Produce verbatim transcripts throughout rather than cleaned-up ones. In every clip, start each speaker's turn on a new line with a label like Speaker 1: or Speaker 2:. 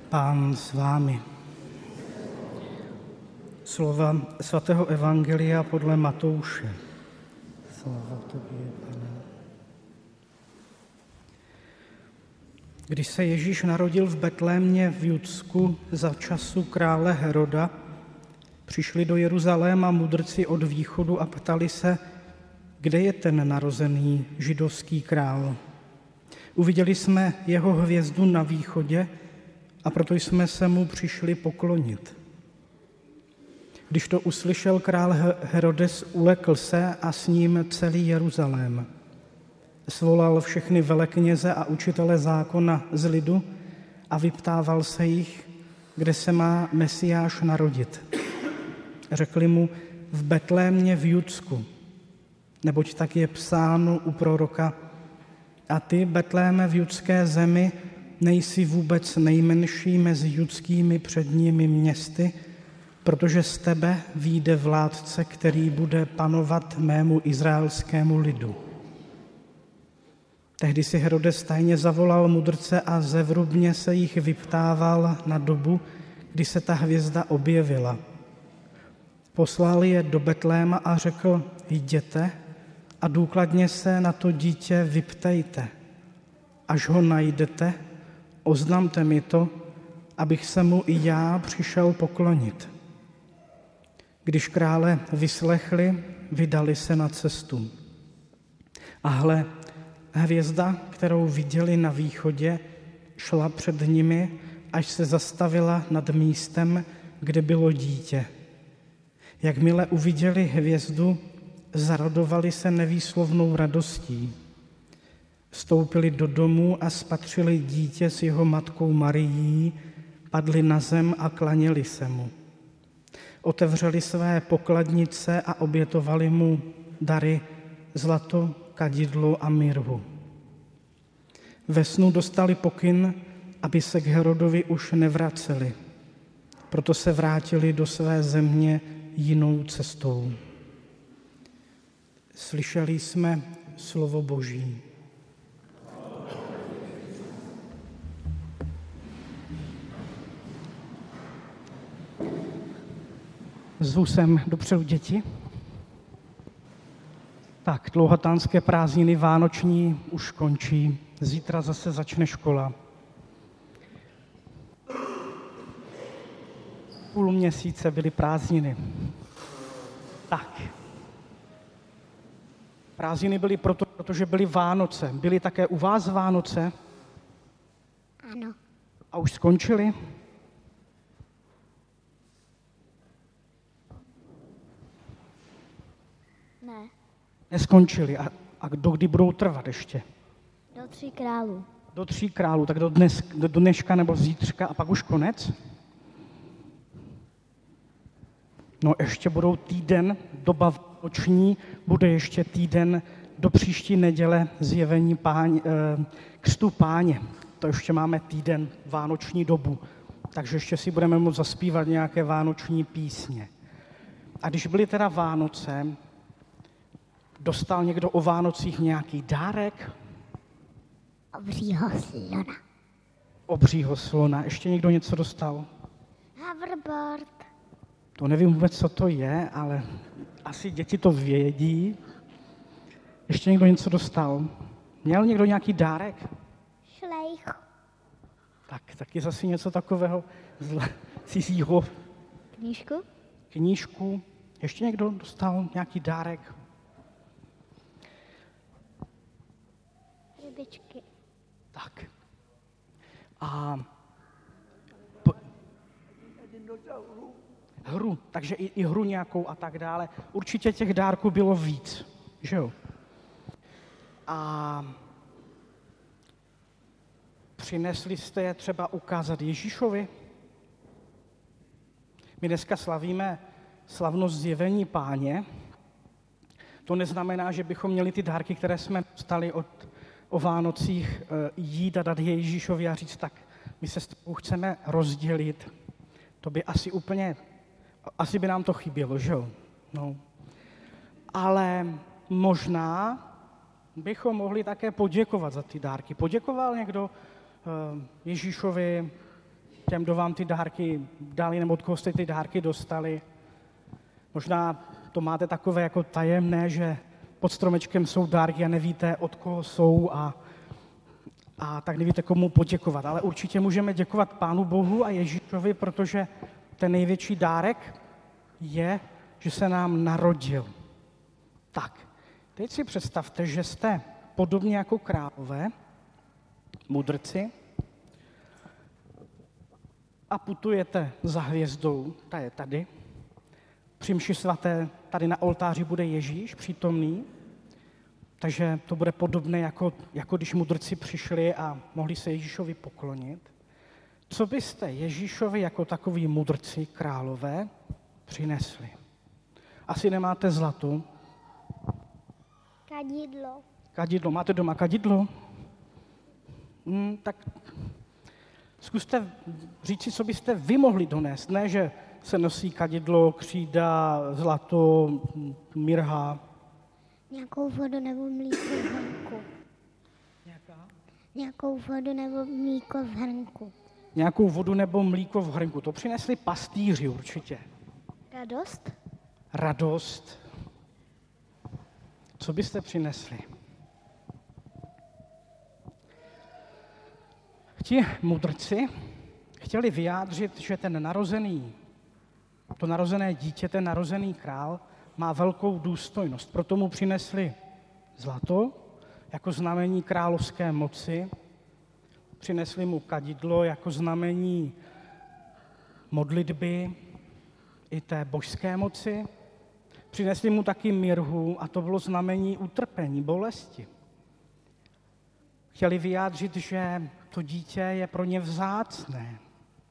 Speaker 1: Pán s vámi. Slova svatého evangelia podle Matouše. Sláva tobě, Pane. Když se Ježíš narodil v Betlémě v Judsku za času krále Heroda, přišli do Jeruzaléma mudrci od východu a ptali se, kde je ten narozený židovský král. Uviděli jsme jeho hvězdu na východě a proto jsme se mu přišli poklonit. Když to uslyšel král Herodes, ulekl se a s ním celý Jeruzalém. Svolal všechny velekněze a učitele zákona z lidu a vyptával se jich, kde se má Mesiáš narodit. Řekli mu, v Betlémě v Judsku, neboť tak je psáno u proroka, a ty, Betléme v judské zemi, nejsi vůbec nejmenší mezi judskými předními městy, protože z tebe vyjde vládce, který bude panovat mému izraelskému lidu. Tehdy si Herodes tajně zavolal mudrce a zevrubně se jich vyptával na dobu, kdy se ta hvězda objevila. Poslal je do Betléma a řekl, jděte a důkladně se na to dítě vyptejte. Až ho najdete, oznamte mi to, abych se mu i já přišel poklonit. Když krále vyslechli, vydali se na cestu. A hle, hvězda, kterou viděli na východě, šla před nimi, až se zastavila nad místem, kde bylo dítě. Jakmile uviděli hvězdu, zaradovali se nevýslovnou radostí. Vstoupili do domu a spatřili dítě s jeho matkou Marií, padli na zem a klaněli se mu. Otevřeli své pokladnice a obětovali mu dary, zlato, kadidlo a mirhu. Ve snu dostali pokyn, aby se k Herodovi už nevraceli. Proto se vrátili do své země jinou cestou. Slyšeli jsme slovo Boží. Zvu sem dopředu děti. Tak, dlouhatánské prázdniny vánoční už končí. Zítra zase začne škola. Půl měsíce byly prázdniny. Tak. Prázdniny byly proto, protože byly Vánoce. Byly také u vás Vánoce?
Speaker 2: Ano.
Speaker 1: A už skončily?
Speaker 2: Ne.
Speaker 1: Neskončily. A, a do kdy budou trvat ještě?
Speaker 2: Do tří králů.
Speaker 1: Do tří králů, tak do, dnes, do dneška nebo zítřka a pak už konec? No ještě budou týden, doba vánoční, bude ještě týden do příští neděle zjevení páň, eh, křtu Páně. To ještě máme týden vánoční dobu, takže ještě si budeme moct zaspívat nějaké vánoční písně. A když byly teda Vánoce, dostal někdo o Vánocích nějaký dárek?
Speaker 2: Obřího slona.
Speaker 1: Obřího slona. Ještě někdo něco dostal?
Speaker 2: Hoverboard.
Speaker 1: To nevím vůbec, co to je, ale asi děti to vědí. Ještě někdo něco dostal? Měl někdo nějaký dárek?
Speaker 2: Šlejch.
Speaker 1: Tak, taky zase něco takového z cizího.
Speaker 2: Knížku?
Speaker 1: Knížku. Ještě někdo dostal nějaký dárek?
Speaker 2: Rybičky.
Speaker 1: Tak. A po, hru, takže i, i hru nějakou a tak dále. Určitě těch dárků bylo víc, že jo? A přinesli jste je třeba ukázat Ježíšovi? My dneska slavíme slavnost zjevení Páně. To neznamená, že bychom měli ty dárky, které jsme dostali od, o Vánocích, jít a dát je Ježíšovi a říct, tak my se s tebou chceme rozdělit. To by asi úplně, asi by nám to chybělo, že jo? No. Ale možná bychom mohli také poděkovat za ty dárky. Poděkoval někdo uh, Ježíšovi těm, kdo vám ty dárky dali, nebo od koho jste ty dárky dostali. Možná to máte takové jako tajemné, že pod stromečkem jsou dárky a nevíte, od koho jsou a, a tak nevíte, komu poděkovat. Ale určitě můžeme děkovat Pánu Bohu a Ježíšovi, protože ten největší dárek je, že se nám narodil. Tak, teď si představte, že jste podobně jako králové, mudrci, a putujete za hvězdou, ta je tady. Při mši svaté tady na oltáři bude Ježíš přítomný, takže to bude podobné, jako, jako když mudrci přišli a mohli se Ježíšovi poklonit. Co byste Ježíšovi jako takový mudrci, králové, přinesli? Asi nemáte zlato.
Speaker 2: Kadidlo.
Speaker 1: Kadidlo. Máte doma kadidlo? Hmm, tak zkuste říct, co byste vy mohli donést. Ne, že se nosí kadidlo, křída, zlato, mirha.
Speaker 2: Nějakou vodu nebo mlíko v hrnku.
Speaker 1: Nějaká?
Speaker 2: Nějakou vodu nebo mlíko v hrnku.
Speaker 1: Nějakou vodu nebo mlíko v hrnku. To přinesli pastýři určitě.
Speaker 2: Radost?
Speaker 1: Radost. Co byste přinesli? Ti mudrci chtěli vyjádřit, že ten narozený, to narozené dítě, ten narozený král má velkou důstojnost. Proto mu přinesli zlato jako znamení královské moci, přinesli mu kadidlo jako znamení modlitby i té božské moci, přinesli mu taky mirhu a to bylo znamení utrpení, bolesti. Chtěli vyjádřit, že to dítě je pro ně vzácné.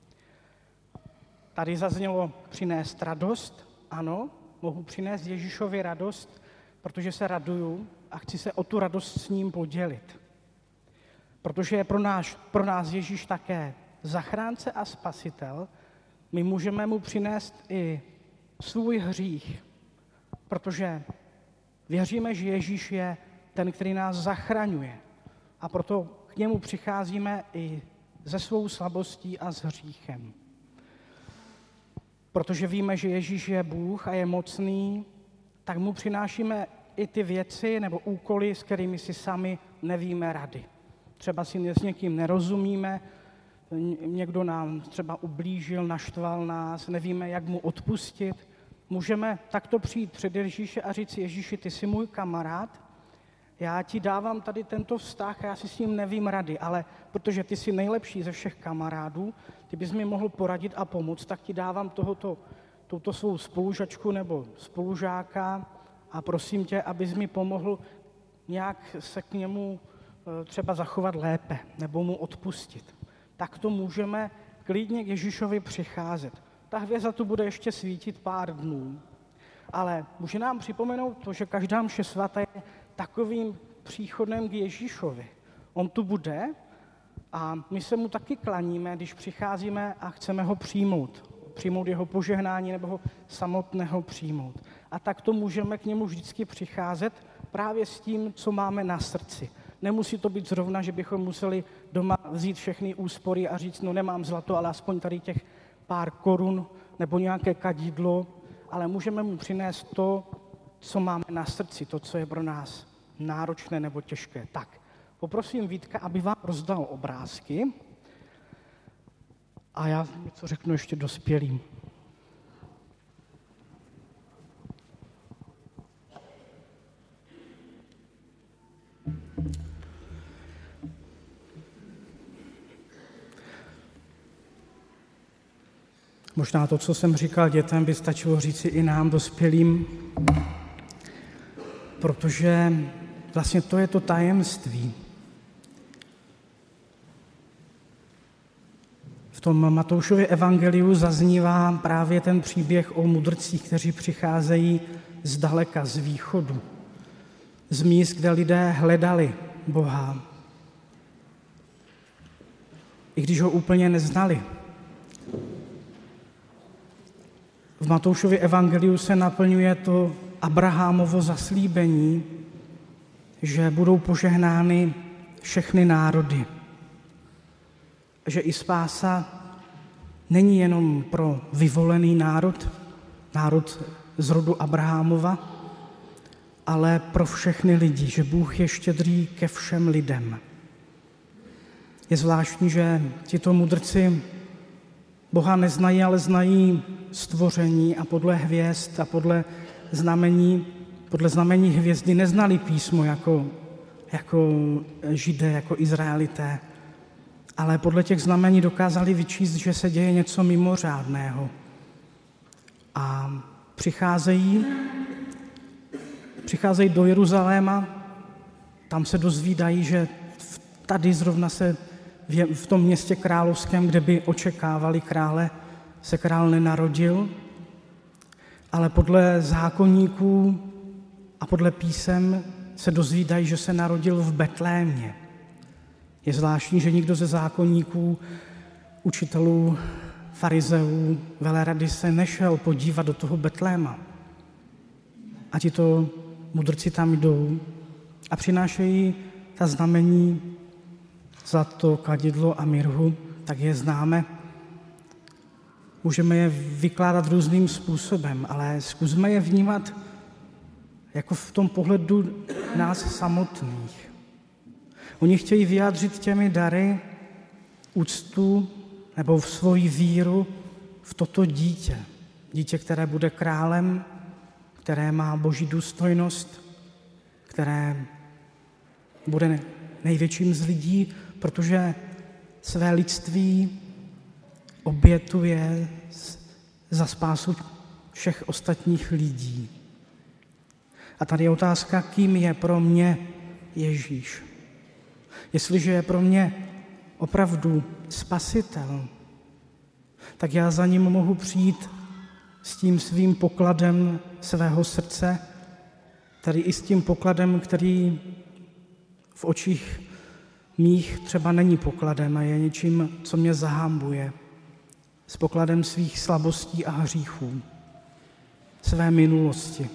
Speaker 1: Tady zaznělo přinést radost. Ano, mohu přinést Ježíšovi radost, protože se raduju a chci se o tu radost s ním podělit. Protože je pro nás, pro nás Ježíš také zachránce a spasitel, my můžeme mu přinést i svůj hřích, protože věříme, že Ježíš je ten, který nás zachraňuje. A proto k němu přicházíme i se svou slabostí a s hříchem. Protože víme, že Ježíš je Bůh a je mocný, tak mu přinášíme i ty věci nebo úkoly, s kterými si sami nevíme rady. Třeba si s někým nerozumíme, někdo nám třeba ublížil, naštval nás, nevíme, jak mu odpustit. Můžeme takto přijít před Ježíše a říct: Ježíši, ty jsi můj kamarád, já ti dávám tady tento vztah a já si s ním nevím rady, ale protože ty jsi nejlepší ze všech kamarádů, ty bys mi mohl poradit a pomoct, tak ti dávám tohoto, touto svou spolužačku nebo spolužáka a prosím tě, abys mi pomohl nějak se k němu třeba zachovat lépe nebo mu odpustit. Tak to můžeme klidně k Ježíšovi přicházet. Ta hvězda tu bude ještě svítit pár dnů, ale může nám připomenout to, že každá mše svatá je takovým příchodem k Ježíšovi. On tu bude a my se mu taky klaníme, když přicházíme a chceme ho přijmout. Přijmout jeho požehnání nebo ho samotného přijmout. A tak to můžeme k němu vždycky přicházet právě s tím, co máme na srdci. Nemusí to být zrovna, že bychom museli doma vzít všechny úspory a říct, no nemám zlato, ale aspoň tady těch pár korun nebo nějaké kadidlo, ale můžeme mu přinést to, co máme na srdci, to, co je pro nás náročné nebo těžké. Tak, poprosím Vítka, aby vám rozdal obrázky a já něco řeknu ještě dospělým. Možná to, co jsem říkal dětem, by stačilo říci i nám, dospělým, protože vlastně to je to tajemství. V tom Matoušově evangeliu zaznívá právě ten příběh o mudrcích, kteří přicházejí zdaleka, z východu, z míst, kde lidé hledali Boha, i když ho úplně neznali. V Matoušově evangeliu se naplňuje to Abrahamovo zaslíbení, že budou požehnány všechny národy, že i spása není jenom pro vyvolený národ, národ z rodu Abrahamova, ale pro všechny lidi, že Bůh je štědrý ke všem lidem. Je zvláštní, že tito mudrci Boha neznají, ale znají stvoření a podle hvězd a podle znamení, podle znamení hvězdy neznali písmo jako, jako Židé, jako Izraelité, ale podle těch znamení dokázali vyčíst, že se děje něco mimořádného. A přicházejí, přicházejí do Jeruzaléma, tam se dozvídají, že tady zrovna se v tom městě královském, kde by očekávali krále, se král nenarodil, ale podle zákoníků a podle písem se dozvídají, že se narodil v Betlémě. Je zvláštní, že nikdo ze zákoníků, učitelů, farizeů, velerady se nešel podívat do toho Betléma. A tito mudrci tam jdou a přinášejí ta znamení zlato, kadidlo a mirhu, tak je známe. Můžeme je vykládat různým způsobem, ale zkusme je vnímat jako v tom pohledu nás samotných. Oni chtějí vyjádřit těmi dary úctu nebo v svoji víru v toto dítě. Dítě, které bude králem, které má boží důstojnost, které bude největším z lidí, protože své lidství obětuje za spásu všech ostatních lidí. A tady je otázka, kým je pro mě Ježíš. Jestliže je pro mě opravdu spasitel, tak já za ním mohu přijít s tím svým pokladem svého srdce, tady i s tím pokladem, který v očích mých třeba není pokladem a je něčím, co mě zahambuje, s pokladem svých slabostí a hříchů, své minulosti.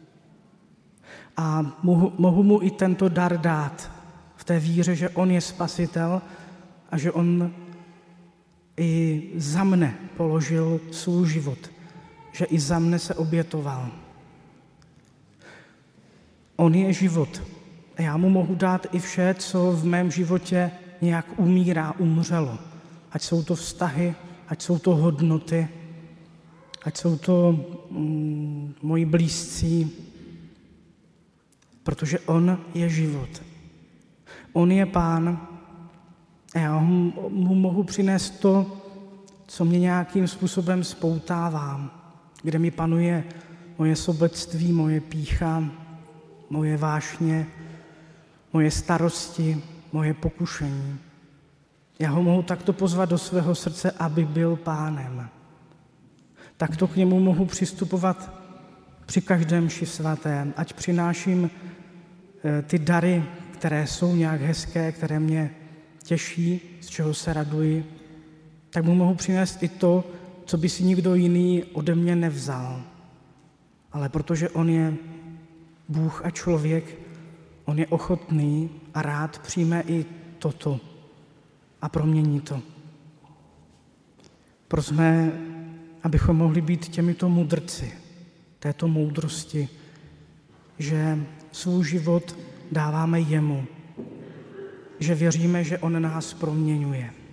Speaker 1: A mohu, mohu mu i tento dar dát v té víře, že on je spasitel a že on i za mne položil svůj život, že i za mne se obětoval. On je život. A já mu mohu dát i vše, co v mém životě nějak umírá, umřelo. Ať jsou to vztahy, ať jsou to hodnoty, ať jsou to mm, moji blízcí, protože on je život. On je Pán a já mu mohu přinést to, co mě nějakým způsobem spoutává, kde mi panuje moje sobectví, moje pýcha, moje vášně, moje starosti, moje pokušení. Já ho mohu takto pozvat do svého srdce, aby byl Pánem. Takto k němu mohu přistupovat při každém mši svatém, ať přináším ty dary, které jsou nějak hezké, které mě těší, z čeho se raduji, tak mu mohu přinést i to, co by si nikdo jiný ode mě nevzal. Ale protože on je Bůh a člověk, on je ochotný a rád přijme i toto a promění to. Prosme, abychom mohli být těmito mudrci, této moudrosti, že svůj život dáváme jemu, že věříme, že on nás proměňuje.